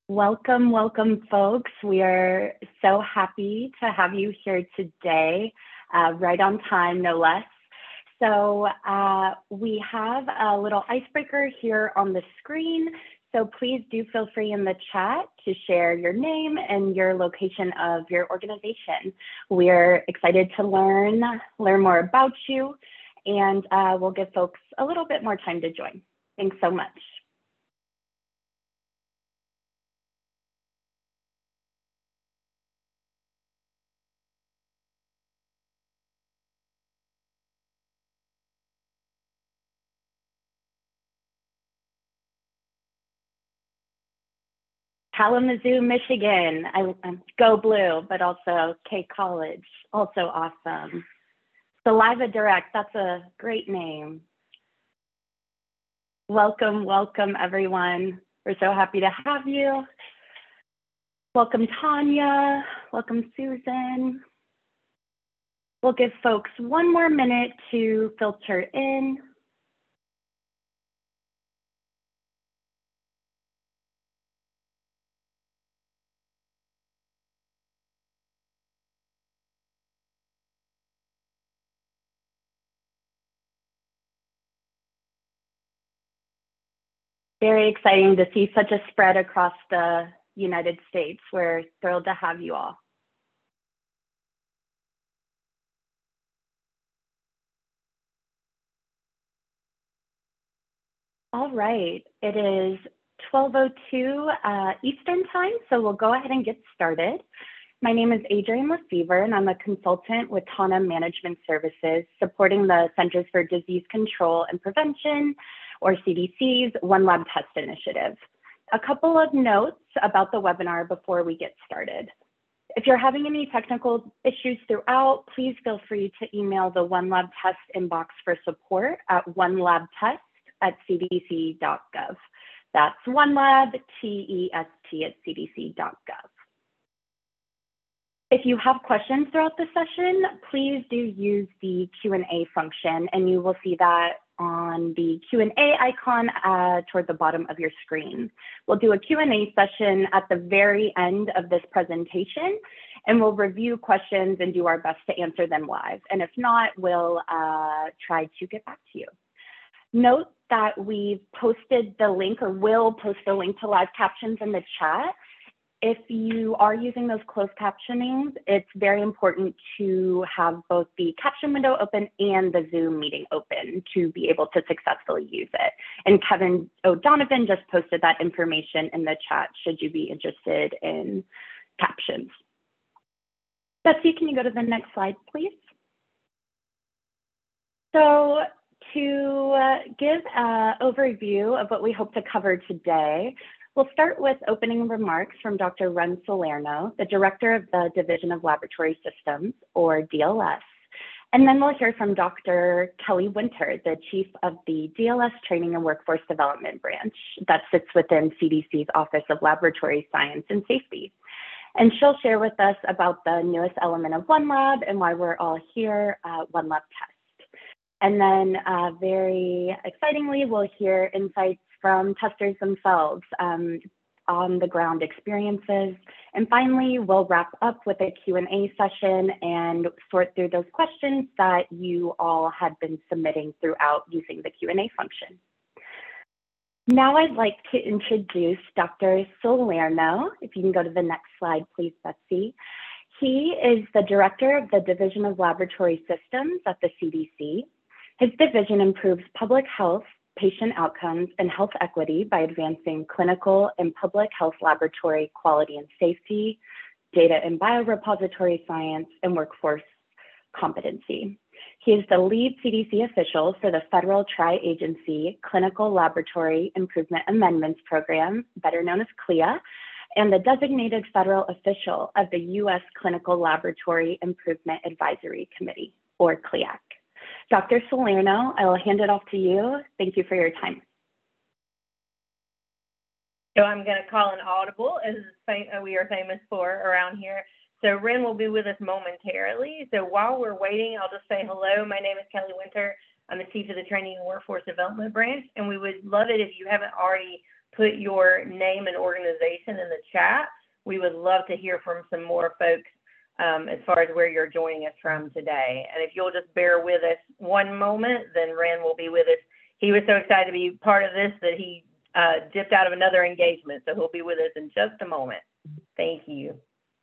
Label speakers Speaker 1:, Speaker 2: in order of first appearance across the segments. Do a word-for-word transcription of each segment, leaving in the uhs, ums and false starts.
Speaker 1: Welcome, welcome, folks. We are so happy to have you here today, uh, right on time, no less. So uh, we have a little icebreaker here on the screen. So please do feel free in the chat to share your name and your location of your organization. We're excited to learn, learn more about you, and uh, we'll give folks a little bit more time to join. Thanks so much. Kalamazoo, Michigan. I, um, go blue, but also K College, also awesome. Saliva Direct, that's a great name. Welcome, welcome everyone. We're so happy to have you. Welcome Tanya, welcome Susan. We'll give folks one more minute to filter in. Very exciting to see such a spread across the United States. We're thrilled to have you all. All right, it is twelve oh two uh, Eastern time, so we'll go ahead and get started. My name is Adrienne Lefevre, and I'm a consultant with Tana Management Services, supporting the Centers for Disease Control and Prevention, or C D C's One Lab Test Initiative. A couple of notes about the webinar before we get started. If you're having any technical issues throughout, please feel free to email the One Lab Test inbox for support at onelabtest at c d c dot gov. That's OneLab, T E S T at c d c dot gov. If you have questions throughout the session, please do use the Q and A function, and you will see that on the Q and A icon uh, toward the bottom of your screen. We'll do a Q and A session at the very end of this presentation, and we'll review questions and do our best to answer them live. And if not, we'll uh, try to get back to you. Note that we've posted the link, or will post the link to live captions in the chat. If you are using those closed captionings, it's very important to have both the caption window open and the Zoom meeting open to be able to successfully use it. And Kevin O'Donovan just posted that information in the chat should you be interested in captions. Betsy, can you go to the next slide, please? So to uh, give an overview of what we hope to cover today, we'll start with opening remarks from Doctor Ren Salerno, the Director of the Division of Laboratory Systems, or D L S. And then we'll hear from Doctor Kelly Winter, the Chief of the D L S Training and Workforce Development Branch that sits within C D C's Office of Laboratory Science and Safety. And she'll share with us about the newest element of OneLab and why we're all here, uh, OneLab Test. And then uh, very excitingly, we'll hear insights from testers themselves, um, on the ground experiences. And finally, we'll wrap up with a Q and A session and sort through those questions that you all had been submitting throughout using the Q and A function. Now I'd like to introduce Doctor Salerno. If you can go to the next slide, please, Betsy. He is the Director of the Division of Laboratory Systems at the C D C. His division improves public health, patient outcomes, and health equity by advancing clinical and public health laboratory quality and safety, data and biorepository science, and workforce competency. He is the lead C D C official for the Federal Tri-Agency Clinical Laboratory Improvement Amendments Program, better known as CLIA, and the designated federal official of the U S Clinical Laboratory Improvement Advisory Committee, or CLIAC. Doctor Salerno, I will hand it off to you. Thank you for your time.
Speaker 2: So I'm going to call an audible, as we are famous for around here. So Ren will be with us momentarily. So while we're waiting, I'll just say hello. My name is Kelly Winter. I'm the Chief of the Training and Workforce Development Branch, and we would love it if you haven't already put your name and organization in the chat. We would love to hear from some more folks um, as far as where you're joining us from today. And if you'll just bear with us one moment, then Ren will be with us. He was so excited to be part of this that he uh, dipped out of another engagement, so he'll be with us in just a moment. Thank you.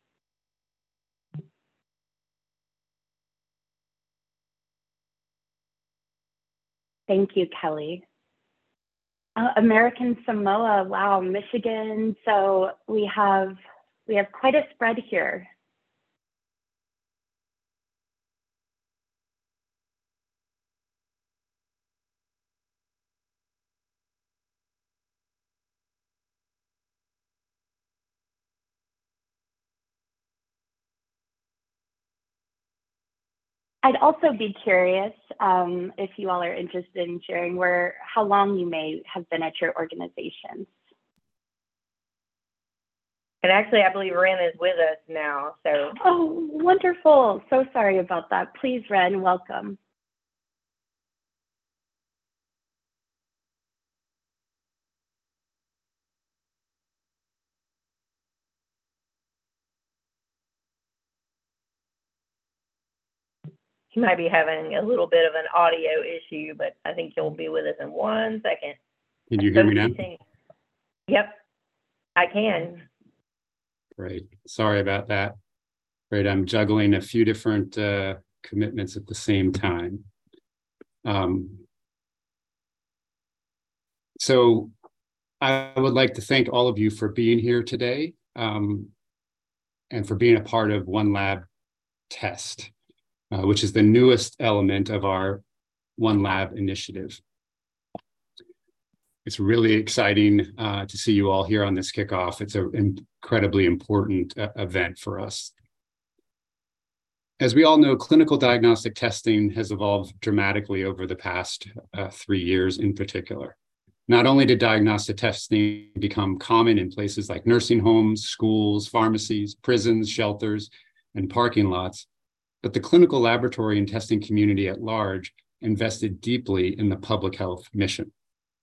Speaker 1: Thank you, Kelly. Uh, American Samoa, wow, Michigan. So we have we have quite a spread here. I'd also be curious um, if you all are interested in sharing where, how long you may have been at your organizations.
Speaker 2: And actually, I believe Ren is with us now, so.
Speaker 1: Oh, wonderful. So sorry about that. Please, Ren, welcome.
Speaker 2: He might be having a little bit of an audio issue, but I think he'll be with us in one second.
Speaker 3: Can you hear me now?
Speaker 2: Yep, I can.
Speaker 3: Great. Sorry about that. Great. I'm juggling a few different uh, commitments at the same time. Um, so I would like to thank all of you for being here today um, and for being a part of One Lab Test, uh, which is the newest element of our One Lab initiative. It's really exciting uh, to see you all here on this kickoff. It's an incredibly important uh, event for us. As we all know, clinical diagnostic testing has evolved dramatically over the past uh, three years in particular. Not only did diagnostic testing become common in places like nursing homes, schools, pharmacies, prisons, shelters, and parking lots, but the clinical laboratory and testing community at large invested deeply in the public health mission.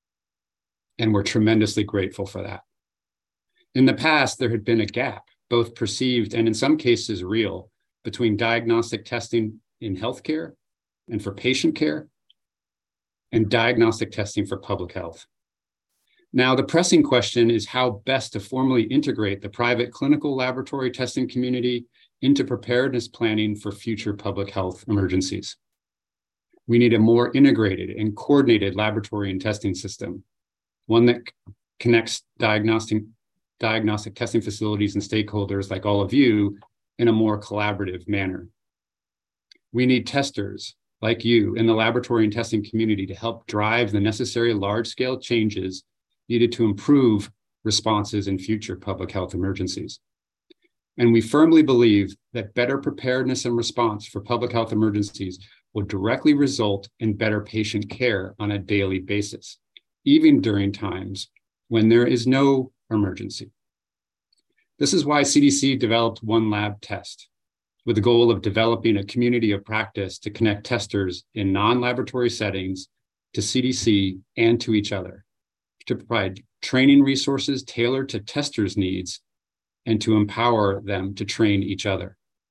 Speaker 3: And we're tremendously grateful for that. In the past, there had been a gap, both perceived and in some cases real, between diagnostic testing in healthcare and for patient care and diagnostic testing for public health. Now, the pressing question is how best to formally integrate the private clinical laboratory testing community into preparedness planning for future public health emergencies. We need a more integrated and coordinated laboratory and testing system, one that connects diagnostic, diagnostic testing facilities and stakeholders like all of you in a more collaborative manner. We need testers like you in the laboratory and testing community to help drive the necessary large-scale changes needed to improve responses in future public health emergencies. And we firmly believe that better preparedness and response for public health emergencies will directly result in better patient care on a daily basis, even during times when there is no emergency. This is why C D C developed One Lab Test, with the goal of developing a community of practice to connect testers in non-laboratory settings to C D C and to each other, to provide training resources tailored to testers' needs and to empower them to train each other.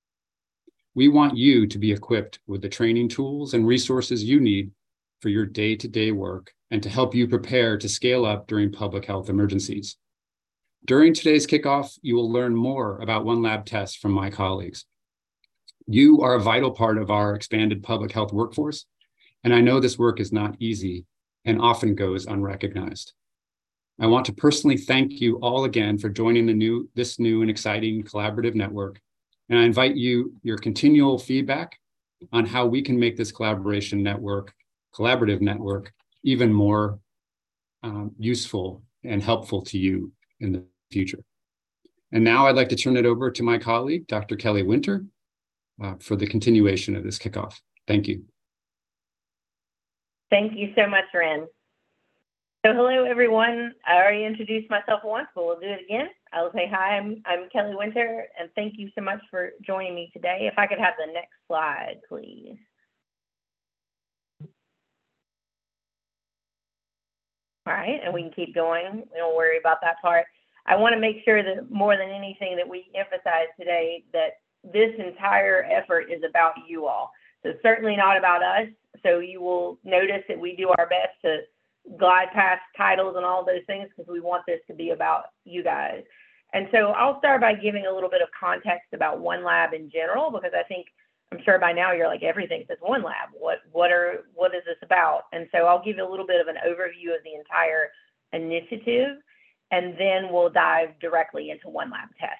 Speaker 3: We want you to be equipped with the training tools and resources you need for your day-to-day work and to help you prepare to scale up during public health emergencies. During today's kickoff, you will learn more about One Lab Test from my colleagues. You are a vital part of our expanded public health workforce, and I know this work is not easy and often goes unrecognized. I want to personally thank you all again for joining the new, this new and exciting collaborative network, and I invite you your continual feedback on how we can make this collaboration network, collaborative network, even more um, useful and helpful to you in the future. And now I'd like to turn it over to my colleague, Doctor Kelly Winter, uh, for the continuation of this kickoff. Thank you.
Speaker 2: Thank you so much, Ren. So hello, everyone. I already introduced myself once, but we'll do it again. I'll say hi, I'm, I'm Kelly Winter, and thank you so much for joining me today. If I could have the next slide, please. All right, and we can keep going. We don't worry about that part. I want to make sure that more than anything that we emphasize today that this entire effort is about you all. So certainly not about us. So you will notice that we do our best to glide past titles and all those things because we want this to be about you guys. And so I'll start by giving a little bit of context about OneLab in general, because I think, I'm sure by now you're like, everything says OneLab. What, what are, what is this about? And so I'll give you a little bit of an overview of the entire initiative, and then we'll dive directly into OneLab tests.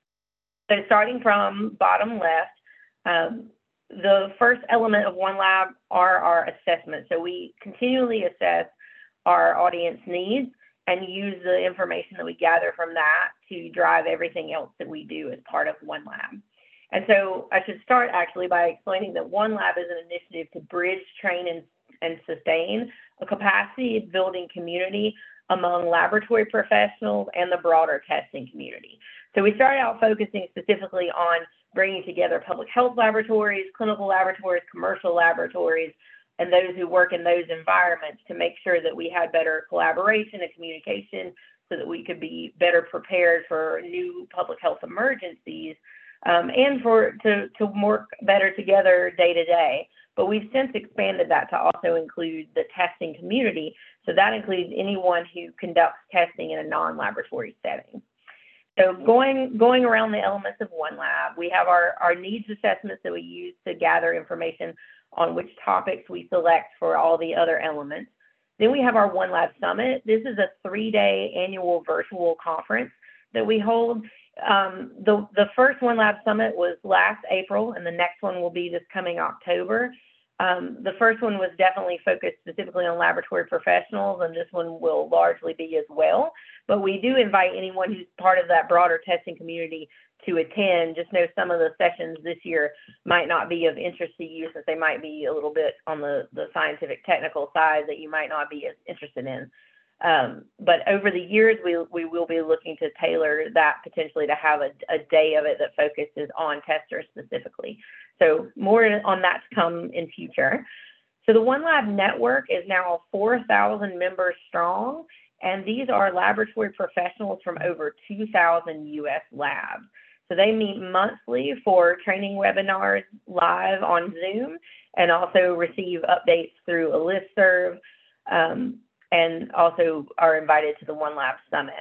Speaker 2: So starting from bottom left, um, the first element of OneLab are our assessments. So we continually assess our audience needs and use the information that we gather from that to drive everything else that we do as part of OneLab. And so I should start actually by explaining that OneLab is an initiative to bridge, train, and, and sustain a capacity building community among laboratory professionals and the broader testing community. So we started out focusing specifically on bringing together public health laboratories, clinical laboratories, commercial laboratories, and those who work in those environments to make sure that we had better collaboration and communication so that we could be better prepared for new public health emergencies, um, and for to, to work better together day to day. But we've since expanded that to also include the testing community. So that includes anyone who conducts testing in a non-laboratory setting. So going, going around the elements of OneLab, we have our, our needs assessments that we use to gather information on which topics we select for all the other elements. Then we have our OneLab Summit. This is a three-day annual virtual conference that we hold. Um, the, the first OneLab Summit was last April, and the next one will be this coming October. Um, the first one was definitely focused specifically on laboratory professionals, and this one will largely be as well. But we do invite anyone who's part of that broader testing community to attend. Just know some of the sessions this year might not be of interest to you, since they might be a little bit on the, the scientific technical side that you might not be as interested in. Um, but over the years, we, we will be looking to tailor that potentially to have a, a day of it that focuses on testers specifically. So more on that to come in future. So the OneLab network is now four thousand members strong, and these are laboratory professionals from over two thousand U S labs. So they meet monthly for training webinars live on Zoom, and also receive updates through a listserv, um, and also are invited to the OneLab Summit.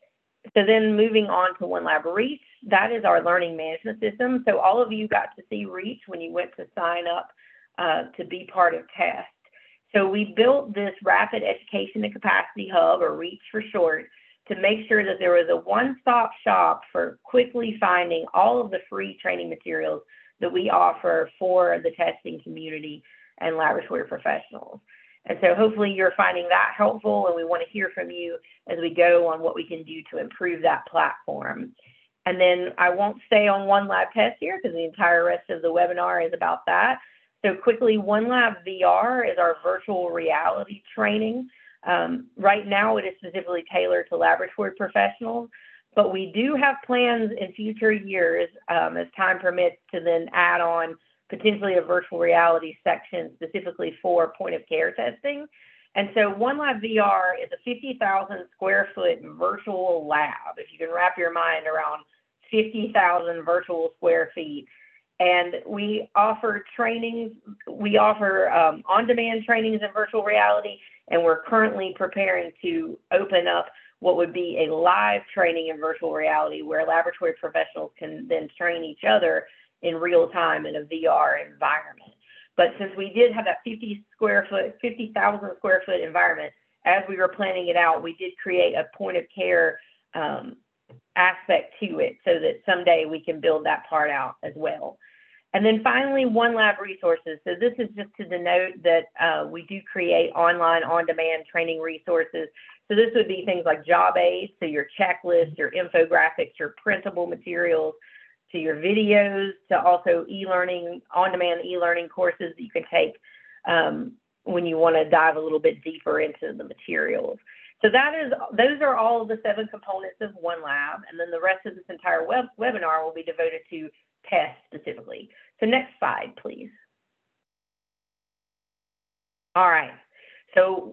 Speaker 2: So then moving on to OneLab Reach, that is our learning management system. So all of you got to see Reach when you went to sign up uh, to be part of TEST. So we built this rapid education and capacity hub, or Reach for short, to make sure that there was a one-stop shop for quickly finding all of the free training materials that we offer for the testing community and laboratory professionals. And so hopefully you're finding that helpful, and we want to hear from you as we go on what we can do to improve that platform. And then I won't stay on OneLab Test here because the entire rest of the webinar is about that. So quickly, OneLab V R is our virtual reality training. Um, right now, it is specifically tailored to laboratory professionals, but we do have plans in future years, um, as time permits, to then add on potentially a virtual reality section specifically for point of care testing. And so OneLab V R is a fifty thousand square foot virtual lab, if you can wrap your mind around fifty thousand virtual square feet. And we offer trainings, we offer um, on-demand trainings in virtual reality, and we're currently preparing to open up what would be a live training in virtual reality where laboratory professionals can then train each other in real time in a V R environment. But since we did have that fifty square foot, fifty thousand square foot environment, as we were planning it out, we did create a point of care um, aspect to it so that someday we can build that part out as well. And then finally, OneLab resources. So this is just to denote that uh, we do create online on-demand training resources. So this would be things like job aids, so your checklist, your infographics, your printable materials, to your videos, to also e-learning, on-demand e-learning courses that you can take um, when you want to dive a little bit deeper into the materials. So that is, those are all of the seven components of OneLab, and then the rest of this entire web, webinar will be devoted to TEST specifically. So next slide, please. All right, so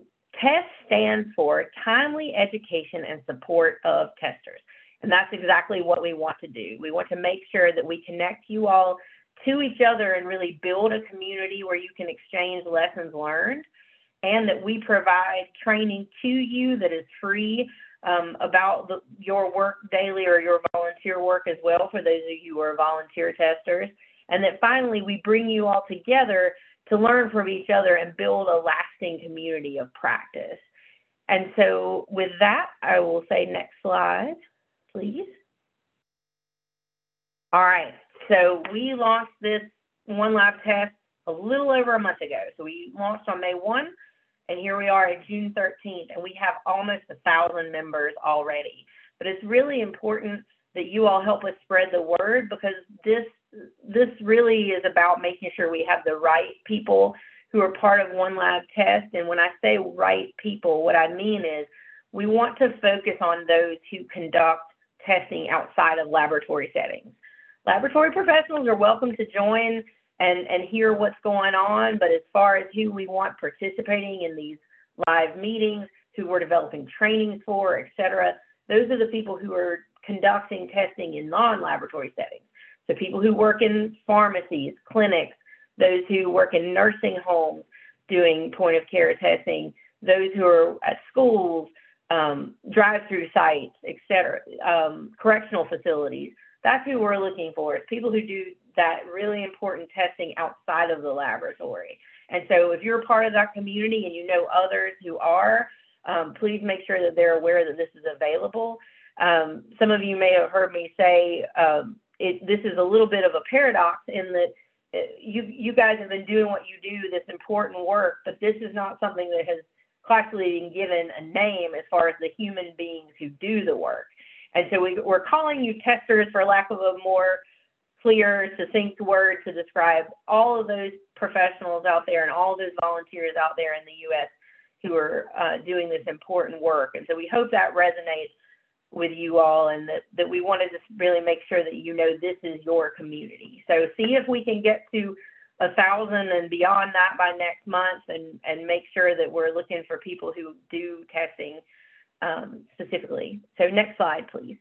Speaker 2: TEST stands for Timely Education and Support of Testers. And that's exactly what we want to do. We want to make sure that we connect you all to each other and really build a community where you can exchange lessons learned, and that we provide training to you that is free um, about the, your work daily or your volunteer work as well, for those of you who are volunteer testers. And that finally we bring you all together to learn from each other and build a lasting community of practice. And so with that, I will say next slide, please. All right, so we launched this OneLab test a little over a month ago. So we launched on May first, and here we are at June thirteenth, and we have almost a thousand members already. But it's really important that you all help us spread the word, because this this really is about making sure we have the right people who are part of OneLab test. And when I say right people, what I mean is we want to focus on those who conduct testing outside of laboratory settings. Laboratory professionals are welcome to join and, and hear what's going on, but as far as who we want participating in these live meetings, who we're developing trainings for, et cetera, those are the people who are conducting testing in non-laboratory settings. So people who work in pharmacies, clinics, those who work in nursing homes doing point of care testing, those who are at schools, um, drive-through sites, et cetera, um, correctional facilities. That's who we're looking for, is people who do that really important testing outside of the laboratory. And so if you're part of that community and you know others who are, um, please make sure that they're aware that this is available. Um, some of you may have heard me say um, it, this is a little bit of a paradox in that you, you guys have been doing what you do, this important work, but this is not something that has classically been given a name as far as the human beings who do the work. And so we, we're calling you testers, for lack of a more clear, succinct word to describe all of those professionals out there and all those volunteers out there in the U S who are uh, doing this important work. And so we hope that resonates with you all, and that, that we want to just really make sure that you know this is your community. So see if we can get to a thousand and beyond that by next month, and, and make sure that we're looking for people who do testing um, specifically. So next slide, please.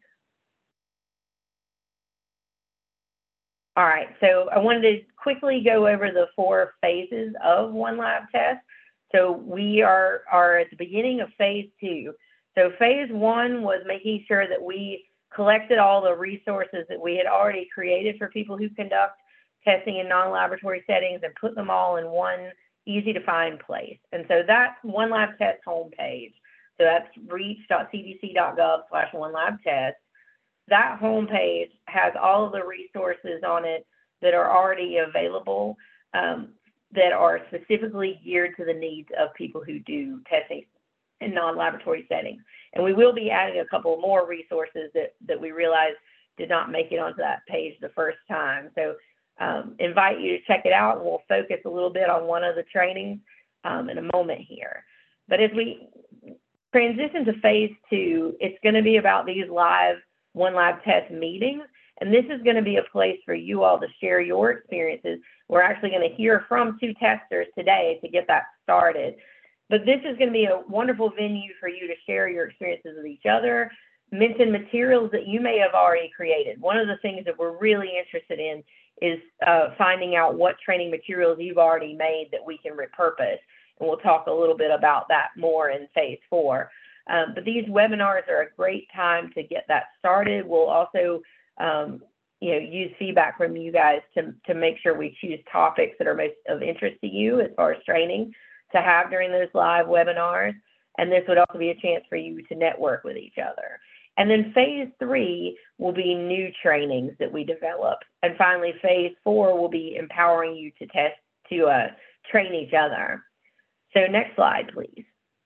Speaker 2: All right, so I wanted to quickly go over the four phases of OneLab test. So we are, are at the beginning of phase two. So phase one was making sure that we collected all the resources that we had already created for people who conduct testing in non-laboratory settings and put them all in one easy to find place. And so that's OneLab test homepage. So that's reach.cdc.gov slash OneLab test. That homepage has all of the resources on it that are already available, um, that are specifically geared to the needs of people who do testing in non-laboratory settings. And we will be adding a couple more resources that, that we realized did not make it onto that page the first time. So um, invite you to check it out, and we'll focus a little bit on one of the trainings um, in a moment here. But as we transition to phase two, it's going to be about these live OneLab test meetings. And this is going to be a place for you all to share your experiences. We're actually going to hear from two testers today to get that started. But this is going to be a wonderful venue for you to share your experiences with each other, mention materials that you may have already created. One of the things that we're really interested in is uh, finding out what training materials you've already made that we can repurpose. And we'll talk a little bit about that more in phase four. Um, but these webinars are a great time to get that started. We'll also um, you know, use feedback from you guys to, to make sure we choose topics that are most of interest to you as far as training to have during those live webinars. And this would also be a chance for you to network with each other. And then phase three will be new trainings that we develop. And finally, phase four will be empowering you to test, to uh, train each other. So next slide, please.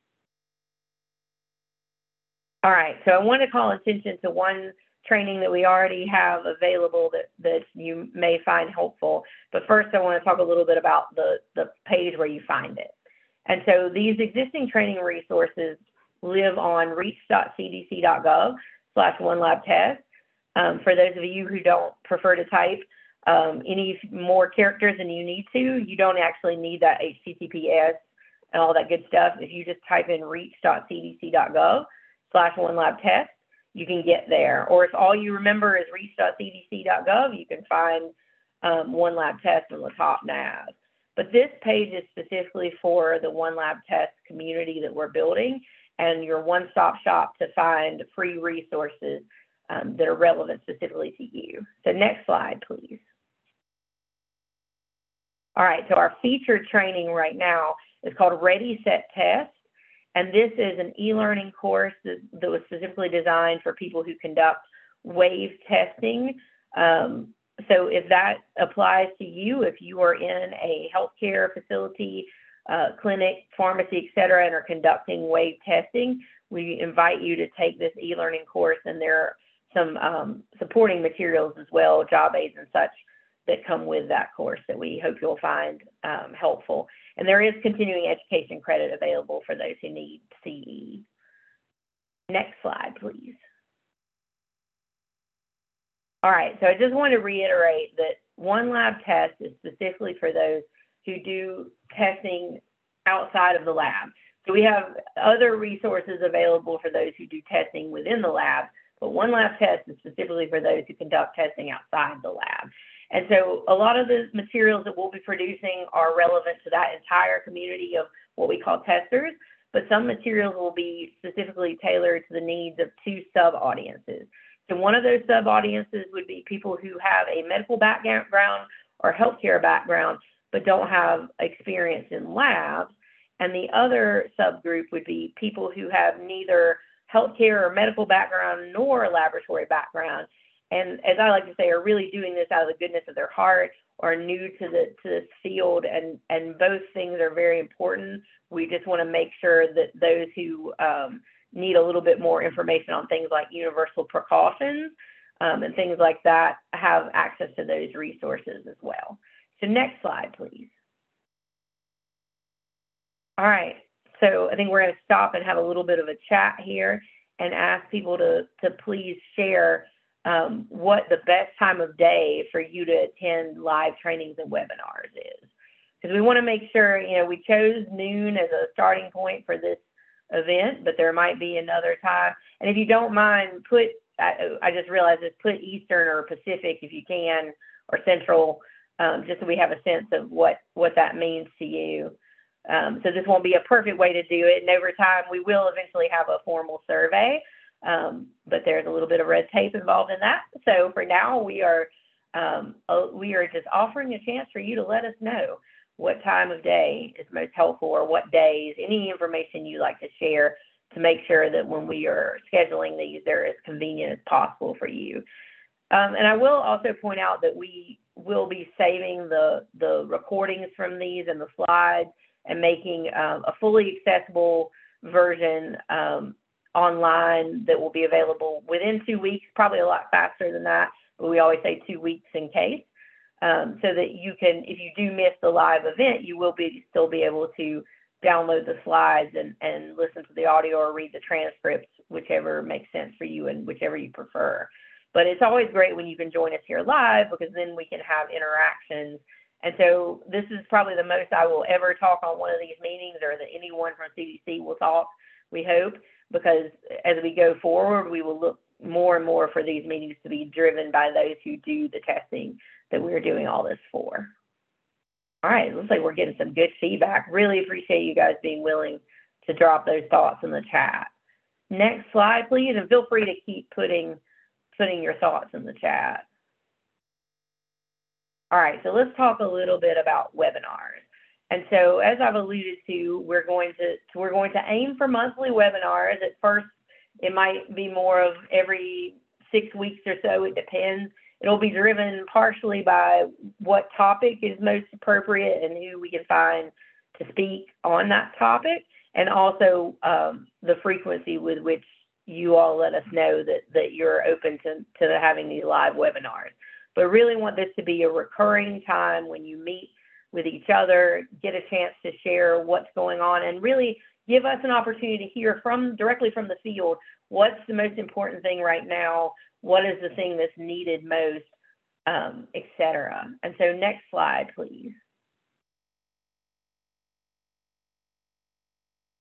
Speaker 2: All right, so I want to call attention to one training that we already have available that, that you may find helpful. But first, I want to talk a little bit about the, the page where you find it. And so these existing training resources live on reach.cdc.gov slash OneLab test. Um, for those of you who don't prefer to type um, any more characters than you need to, you don't actually need that H T T P S and all that good stuff, if you just type in reach.cdc.gov slash one lab test, you can get there. Or if all you remember is reach.cdc.gov, you can find um, one lab test on the top nav. But this page is specifically for the one lab test community that we're building, and your one-stop shop to find free resources um, that are relevant specifically to you. So next slide, please. All right, so our featured training right now is called Ready, Set, Test. And this is an e-learning course that, that was specifically designed for people who conduct wave testing. Um, so if that applies to you, if you are in a healthcare facility, uh, clinic, pharmacy, et cetera, and are conducting wave testing, we invite you to take this e-learning course, and there are some um, supporting materials as well, job aids and such, that come with that course that we hope you'll find um, helpful. And there is continuing education credit available for those who need C E. Next slide, please. All right, so I just want to reiterate that one lab test is specifically for those who do testing outside of the lab. So we have other resources available for those who do testing within the lab, but one lab test is specifically for those who conduct testing outside the lab. And so a lot of the materials that we'll be producing are relevant to that entire community of what we call testers, but some materials will be specifically tailored to the needs of two sub-audiences. So one of those sub-audiences would be people who have a medical background or healthcare background, but don't have experience in labs. And the other subgroup would be people who have neither healthcare or medical background nor a laboratory background. And as I like to say, are really doing this out of the goodness of their heart, or new to the to this field, and and both things are very important. We just want to make sure that those who um, need a little bit more information on things like universal precautions um, and things like that have access to those resources as well. So next slide, please. All right, so I think we're going to stop and have a little bit of a chat here and ask people to to please share Um, what the best time of day for you to attend live trainings and webinars is. Because we want to make sure, you know, we chose noon as a starting point for this event, but there might be another time. And if you don't mind, put, I, I just realized this, put Eastern or Pacific if you can, or Central, um, just so we have a sense of what, what that means to you. Um, so this won't be a perfect way to do it. And over time, we will eventually have a formal survey. Um, but there's a little bit of red tape involved in that. So for now, we are um, uh, we are just offering a chance for you to let us know what time of day is most helpful, or what days, any information you like to share, to make sure that when we are scheduling these, they're as convenient as possible for you. Um, and I will also point out that we will be saving the, the recordings from these and the slides, and making um, a fully accessible version um, online that will be available within two weeks, probably a lot faster than that, but we always say two weeks in case, um, so that you can, if you do miss the live event, you will be still be able to download the slides and, and listen to the audio or read the transcripts, whichever makes sense for you and whichever you prefer. But it's always great when you can join us here live, because then we can have interactions. And so this is probably the most I will ever talk on one of these meetings, or that anyone from C D C will talk, we hope, because as we go forward, we will look more and more for these meetings to be driven by those who do the testing that we're doing all this for. All right, looks like we're getting some good feedback. Really appreciate you guys being willing to drop those thoughts in the chat. Next slide, please, and feel free to keep putting, putting your thoughts in the chat. All right, so let's talk a little bit about webinars. And so, as I've alluded to, we're going to we're going to aim for monthly webinars. At first, it might be more of every six weeks or so. It depends. It'll be driven partially by what topic is most appropriate and who we can find to speak on that topic, and also um, the frequency with which you all let us know that that you're open to to having these live webinars. But really want this to be a recurring time when you meet with each other, get a chance to share what's going on, and really give us an opportunity to hear from directly from the field, what's the most important thing right now, what is the thing that's needed most, um, et cetera. And so next slide, please.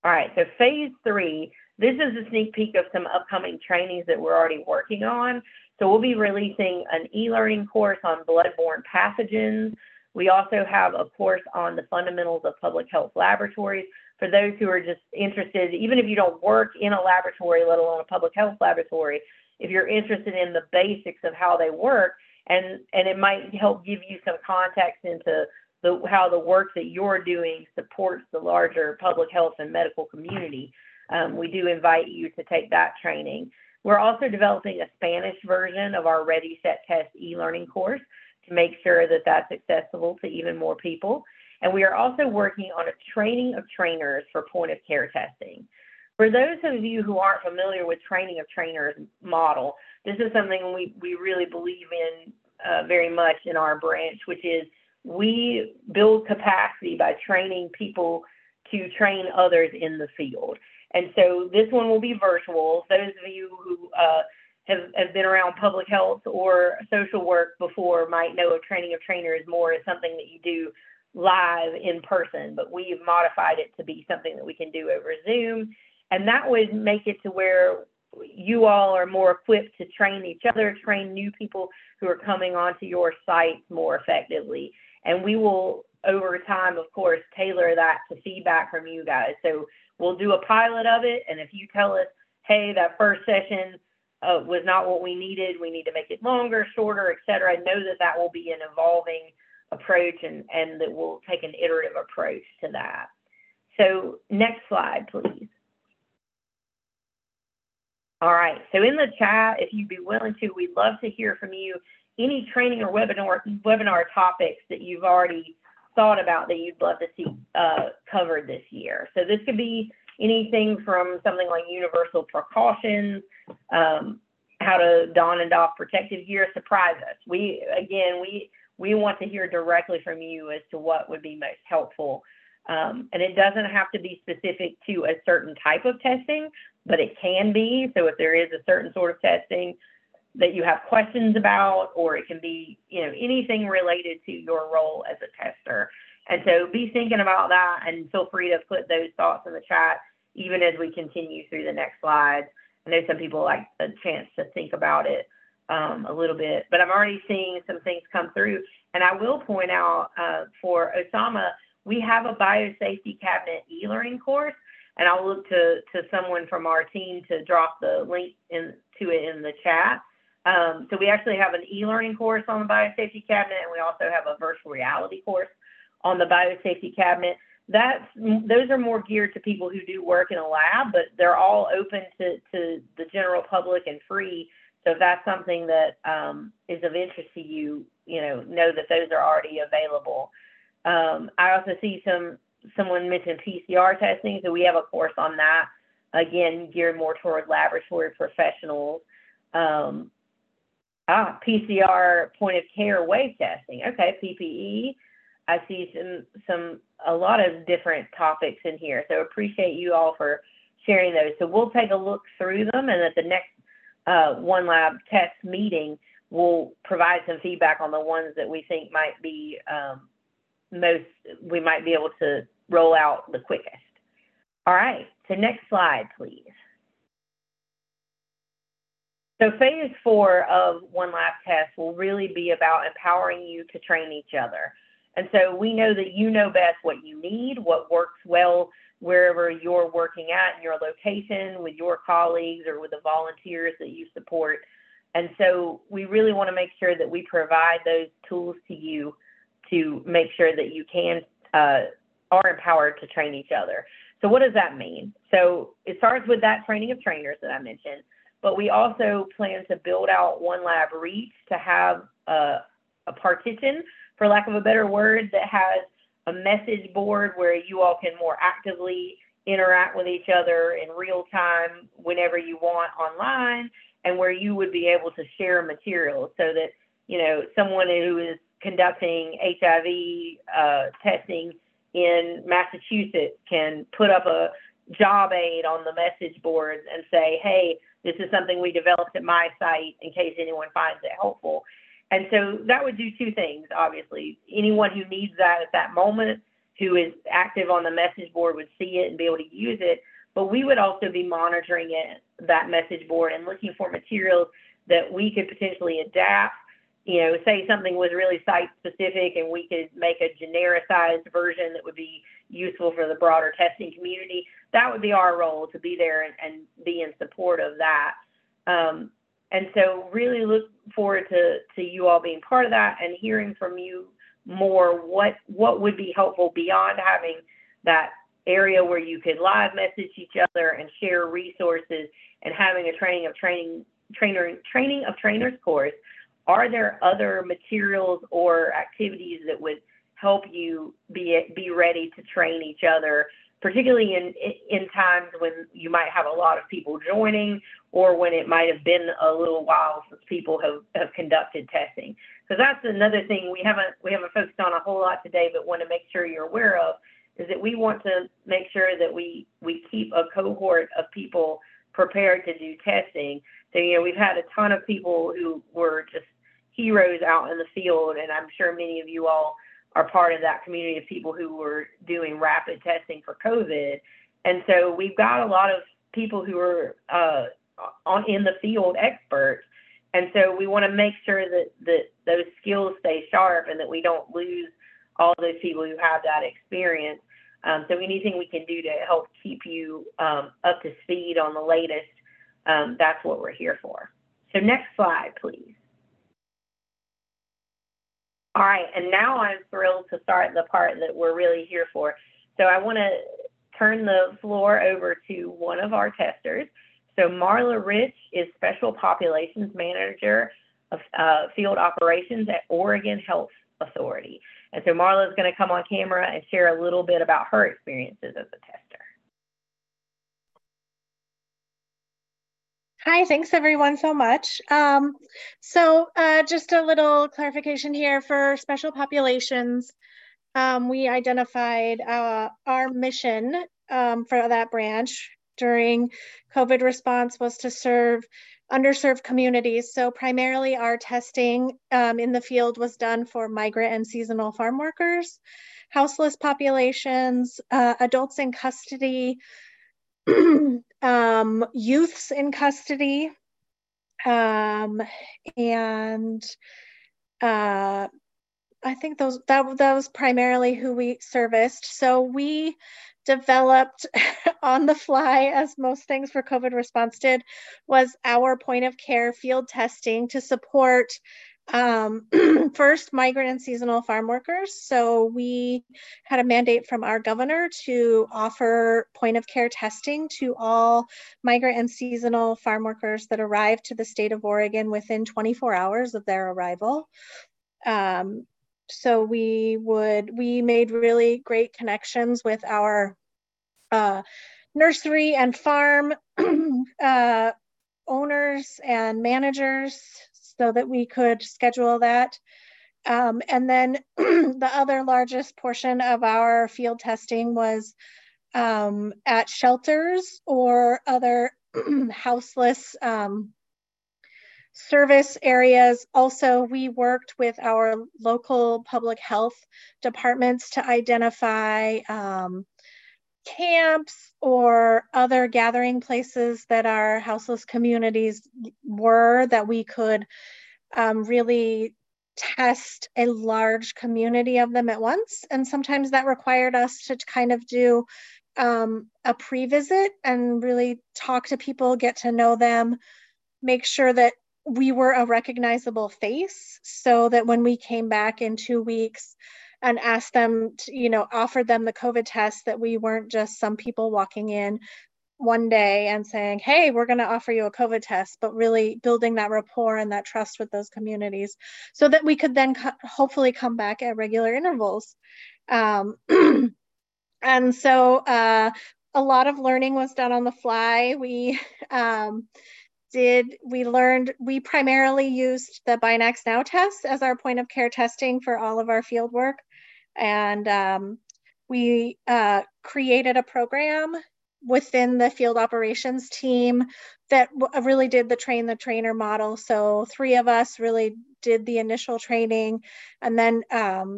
Speaker 2: All right, so phase three, this is a sneak peek of some upcoming trainings that we're already working on. So we'll be releasing an e-learning course on bloodborne pathogens. We also have a course on the fundamentals of public health laboratories. For those who are just interested, even if you don't work in a laboratory, let alone a public health laboratory, if you're interested in the basics of how they work, and, and it might help give you some context into the, how the work that you're doing supports the larger public health and medical community, um, we do invite you to take that training. We're also developing a Spanish version of our Ready, Set, Test e-learning course to make sure that that's accessible to even more people. And we are also working on a training of trainers for point of care testing. For those of you who aren't familiar with training of trainers model, this is something we, we really believe in uh, very much in our branch, which is we build capacity by training people to train others in the field. And so this one will be virtual. Those of you who uh, have, have been around public health or social work before might know of training of trainers more as something that you do live in person, but we've modified it to be something that we can do over Zoom. And that would make it to where you all are more equipped to train each other, train new people who are coming onto your site more effectively. And we will, over time, of course, tailor that to feedback from you guys. So we'll do a pilot of it. And if you tell us, hey, that first session uh, was not what we needed, we need to make it longer, shorter, et cetera, I know that that will be an evolving approach and, and that we'll take an iterative approach to that. So next slide, please. All right, so in the chat, if you'd be willing to, we'd love to hear from you any training or webinar, webinar topics that you've already thought about that you'd love to see uh, covered this year. So this could be anything from something like universal precautions, um, how to don and doff protective gear, surprise us. We, again, we, we want to hear directly from you as to what would be most helpful. Um, and it doesn't have to be specific to a certain type of testing, but it can be. So if there is a certain sort of testing that you have questions about, or it can be, you know, anything related to your role as a tester. And so be thinking about that and feel free to put those thoughts in the chat, even as we continue through the next slides. I know some people like a chance to think about it um, a little bit, but I'm already seeing some things come through. And I will point out uh, for Osama, we have a biosafety cabinet e-learning course, and I'll look to, to someone from our team to drop the link in, to it in the chat. Um, so we actually have an e-learning course on the biosafety cabinet, and we also have a virtual reality course on the biosafety cabinet. That's, those are more geared to people who do work in a lab, but they're all open to, to the general public and free. So if that's something that um, is of interest to you, you know, know that those are already available. Um, I also see some, someone mentioned P C R testing, so we have a course on that, again, geared more toward laboratory professionals. Um, ah, P C R point of care wave testing, okay, P P E. I see some, some, a lot of different topics in here, so appreciate you all for sharing those. So we'll take a look through them, and at the next uh, One Lab test meeting, we'll provide some feedback on the ones that we think might be um, most, we might be able to roll out the quickest. All right, so next slide, please. So phase four of One Lab Test will really be about empowering you to train each other. And so we know that you know best what you need, what works well wherever you're working at in your location, with your colleagues or with the volunteers that you support. And so we really want to make sure that we provide those tools to you to make sure that you can uh, are empowered to train each other. So what does that mean? So it starts with that training of trainers that I mentioned, but we also plan to build out One Lab Reach to have a, a partition, for lack of a better word, that has a message board where you all can more actively interact with each other in real time whenever you want online, and where you would be able to share materials so that, you know, someone who is conducting H I V uh, testing in Massachusetts can put up a job aid on the message boards and say, hey, this is something we developed at my site in case anyone finds it helpful. And so that would do two things, obviously. Anyone who needs that at that moment who is active on the message board would see it and be able to use it, but we would also be monitoring it, that message board, and looking for materials that we could potentially adapt. You know, say something was really site specific and we could make a genericized version that would be useful for the broader testing community. That would be our role, to be there and, and be in support of that. Um, and so really look forward to, to you all being part of that and hearing from you more what, what would be helpful beyond having that area where you could live message each other and share resources and having a training of training trainer training of trainers course. Are there other materials or activities that would help you be be ready to train each other, particularly in in times when you might have a lot of people joining, or when it might have been a little while since people have, have conducted testing? Because that's another thing we haven't we haven't focused on a whole lot today, but want to make sure you're aware of, is that we want to make sure that we we keep a cohort of people prepared to do testing. So, you know, we've had a ton of people who were just heroes out in the field, and I'm sure many of you all are part of that community of people who were doing rapid testing for COVID. And so we've got a lot of people who are uh, on in the field experts. And so we want to make sure that, that those skills stay sharp and that we don't lose all those people who have that experience. Um, so anything we can do to help keep you um, up to speed on the latest, um, that's what we're here for. So next slide, please. All right, and now I'm thrilled to start the part that we're really here for. So I want to turn the floor over to one of our testers. So Marla Rich is Special Populations Manager of uh, Field Operations at Oregon Health Authority. And so Marla is going to come on camera and share a little bit about her experiences as a tester.
Speaker 4: Hi, thanks everyone so much. Um, so uh, just a little clarification here for special populations. Um, we identified uh, our mission um, for that branch during COVID response was to serve underserved communities. So primarily our testing um, in the field was done for migrant and seasonal farm workers, houseless populations, uh, adults in custody, um, youths in custody, um, and uh, I think those that, that was primarily who we serviced. So we developed on the fly, as most things for COVID response did, was our point of care field testing to support um, first migrant and seasonal farm workers. So we had a mandate from our governor to offer point of care testing to all migrant and seasonal farm workers that arrived to the state of Oregon within twenty-four hours of their arrival. Um, so we would, we made really great connections with our uh, nursery and farm uh, owners and managers so that we could schedule that. Um, and then the other largest portion of our field testing was um, at shelters or other houseless um, service areas. Also, we worked with our local public health departments to identify um, camps or other gathering places that our houseless communities were, that we could um, really test a large community of them at once. And sometimes that required us to kind of do um, a pre-visit and really talk to people, get to know them, make sure that we were a recognizable face, so that when we came back in two weeks and asked them, to, you know, offered them the COVID test, that we weren't just some people walking in one day and saying, hey, we're going to offer you a COVID test, but really building that rapport and that trust with those communities so that we could then co- hopefully come back at regular intervals. Um, and so uh, a lot of learning was done on the fly. We um, did, we learned, we primarily used the BinaxNOW test as our point of care testing for all of our field work. And um, we uh, created a program within the field operations team that really did the train the trainer model. So three of us really did the initial training, and then um,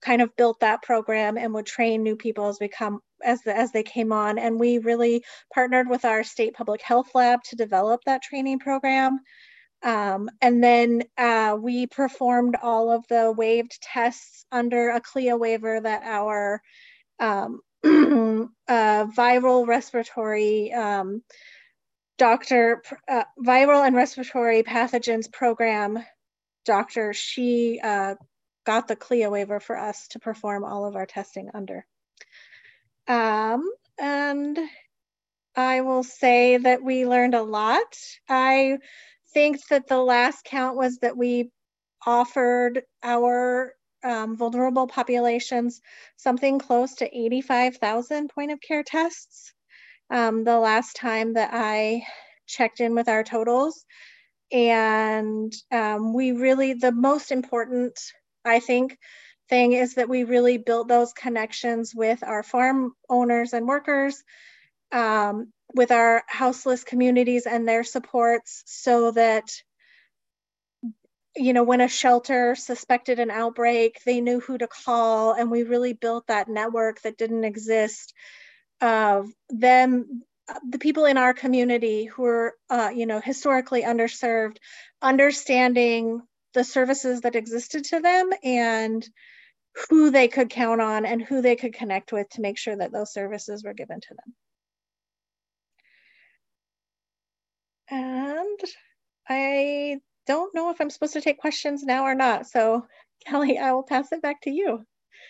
Speaker 4: kind of built that program and would train new people as we come as the, as they came on. And we really partnered with our state public health lab to develop that training program. Um, and then uh, we performed all of the waived tests under a C L I A waiver that our um, uh, viral respiratory um, doctor, uh, viral and respiratory pathogens program doctor, she uh, got the C L I A waiver for us to perform all of our testing under. Um, and I will say that we learned a lot. I think that the last count was that we offered our um, vulnerable populations something close to eighty-five thousand point of care tests. Um, the last time that I checked in with our totals. And um, we really, the most important, I think, thing is that we really built those connections with our farm owners and workers, um, with our houseless communities and their supports, so that, you know, when a shelter suspected an outbreak, they knew who to call. And we really built that network that didn't exist of them, the people in our community who are, uh, you know, historically underserved, understanding the services that existed to them and who they could count on and who they could connect with to make sure that those services were given to them. And I don't know if I'm supposed to take questions now or not. So Kelly, I will pass it back to you.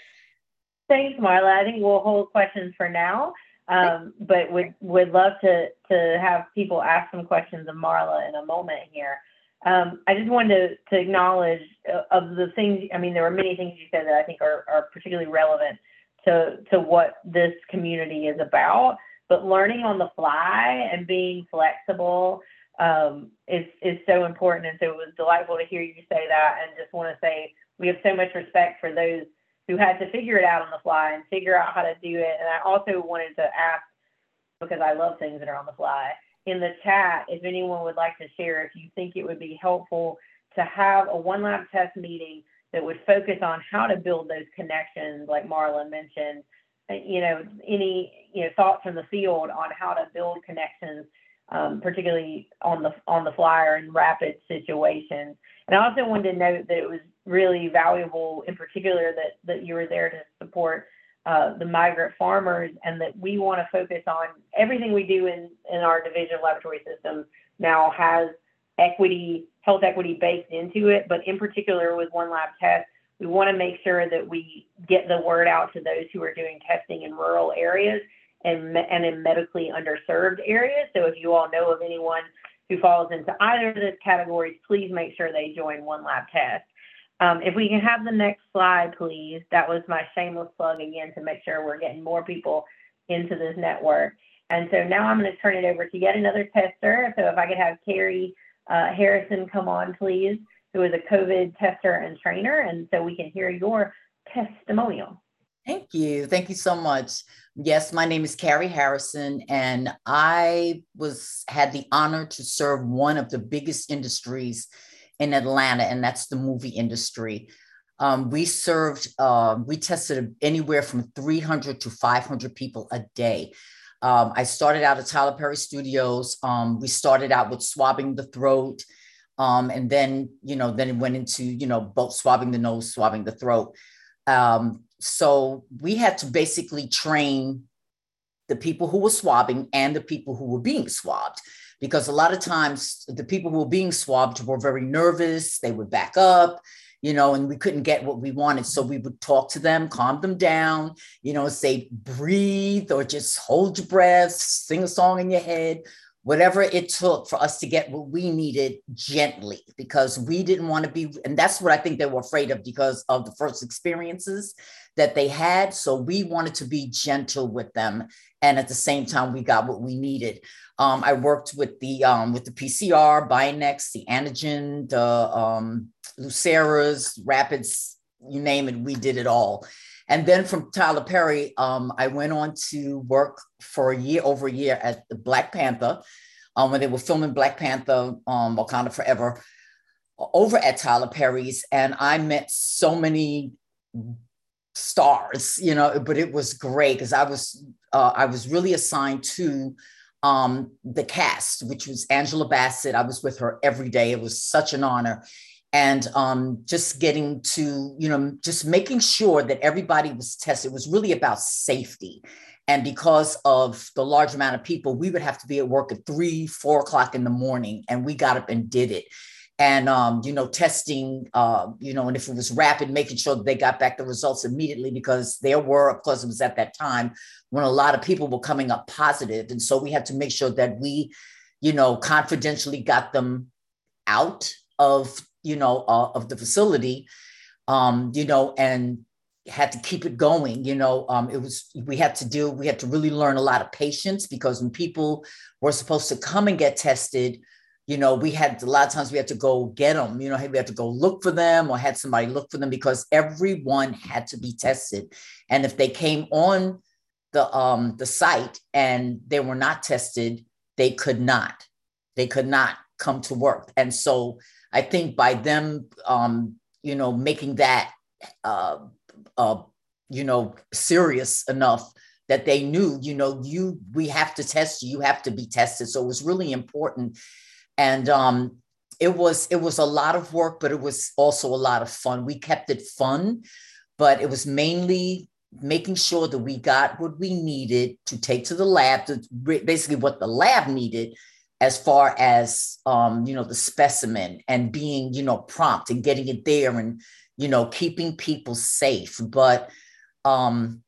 Speaker 2: Thanks, Marla. I think we'll hold questions for now. Um, but would would love to to have people ask some questions of Marla in a moment here. Um, I just wanted to, to acknowledge uh, of the things. I mean, there were many things you said that I think are, are particularly relevant to to what this community is about. But learning on the fly and being flexible um, is is so important. And so it was delightful to hear you say that. And just want to say we have so much respect for those who had to figure it out on the fly and figure out how to do it. And I also wanted to ask, because I love things that are on the fly, in the chat, if anyone would like to share, if you think it would be helpful to have a one lab test meeting that would focus on how to build those connections, like Marla mentioned, you know, any you know thoughts from the field on how to build connections, um, particularly on the on the fly or in rapid situations. And I also wanted to note that it was really valuable, in particular, that, that you were there to support uh, the migrant farmers, and that we want to focus on everything we do in, in our division of laboratory systems now has equity, health equity baked into it. But in particular with One Lab Test, we want to make sure that we get the word out to those who are doing testing in rural areas and, and in medically underserved areas. So if you all know of anyone who falls into either of those categories, please make sure they join One Lab Test. Um, if we can have the next slide, please. That was my shameless plug again to make sure we're getting more people into this network. And so now I'm going to turn it over to yet another tester. So if I could have Carrie uh, Harrison come on, please, who is a COVID tester and trainer. And so we can hear your testimonial.
Speaker 5: Thank you. Thank you so much. Yes, my name is Carrie Harrison, and I was had the honor to serve one of the biggest industries in Atlanta, and that's the movie industry. Um, we served, uh, we tested anywhere from three hundred to five hundred people a day. Um, I started out at Tyler Perry Studios. Um, we started out with swabbing the throat, um, and then, you know, then it went into, you know, both swabbing the nose, swabbing the throat. Um, so we had to basically train the people who were swabbing and the people who were being swabbed, because a lot of times the people who were being swabbed were very nervous. They would back up, you know, and we couldn't get what we wanted. So we would talk to them, calm them down, you know, say, breathe, or just hold your breath, sing a song in your head, whatever it took for us to get what we needed gently, because we didn't want to be, and that's what I think they were afraid of because of the first experiences that they had. So we wanted to be gentle with them. And at the same time, we got what we needed. Um, I worked with the um, with the P C R, Binax, the antigen, the um, Luceras, Rapids, you name it, we did it all. And then from Tyler Perry, um, I went on to work for a year, over a year at the Black Panther, um, when they were filming Black Panther, um, Wakanda Forever, over at Tyler Perry's. And I met so many stars, you know, but it was great because I was uh, I was really assigned to um, the cast, which was Angela Bassett. I was with her every day. It was such an honor. And um, just getting to, you know, just making sure that everybody was tested. It was really about safety. And because of the large amount of people, we would have to be at work at three, four o'clock in the morning. And we got up and did it. And, um, you know, testing, uh, you know, and if it was rapid, making sure that they got back the results immediately, because there were, of course, it was at that time when a lot of people were coming up positive. And so we had to make sure that we, you know, confidentially got them out of, you know, uh, of the facility, um, you know, and had to keep it going. You know, um, it was, we had to do, we had to really learn a lot of patience, because when people were supposed to come and get tested, you know, we had, a lot of times we had to go get them, you know, we had to go look for them or had somebody look for them, because everyone had to be tested. And if they came on the, um, the site and they were not tested, they could not, they could not come to work. And so I think by them, um, you know, making that, uh, uh, you know, serious enough that they knew, you know, you, we have to test you, you have to be tested. So it was really important. And um, it was, it was a lot of work, but it was also a lot of fun. We kept it fun, but it was mainly making sure that we got what we needed to take to the lab, to basically what the lab needed, as far as, um, you know, the specimen, and being, you know, prompt and getting it there, and, you know, keeping people safe. But um,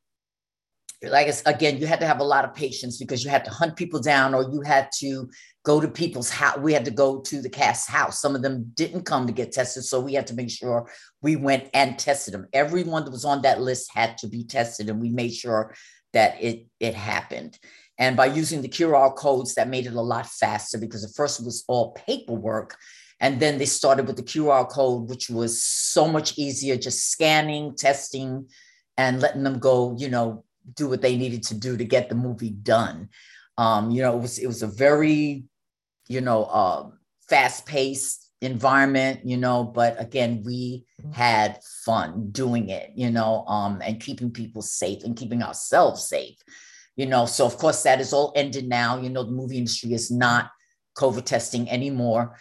Speaker 5: like, again, you had to have a lot of patience, because you had to hunt people down, or you had to go to people's house. We had to go to the cast's house. Some of them didn't come to get tested. So we had to make sure we went and tested them. Everyone that was on that list had to be tested, and we made sure that it, it happened. And by using the Q R codes, that made it a lot faster, because at first it was all paperwork. And then they started with the Q R code, which was so much easier, just scanning, testing, and letting them go, you know, do what they needed to do to get the movie done. Um, you know, it was, it was a very, you know, uh, fast-paced environment, you know, but again, we had fun doing it, you know, um, and keeping people safe and keeping ourselves safe. You know, so of course that is all ended now. You know, the movie industry is not COVID testing anymore.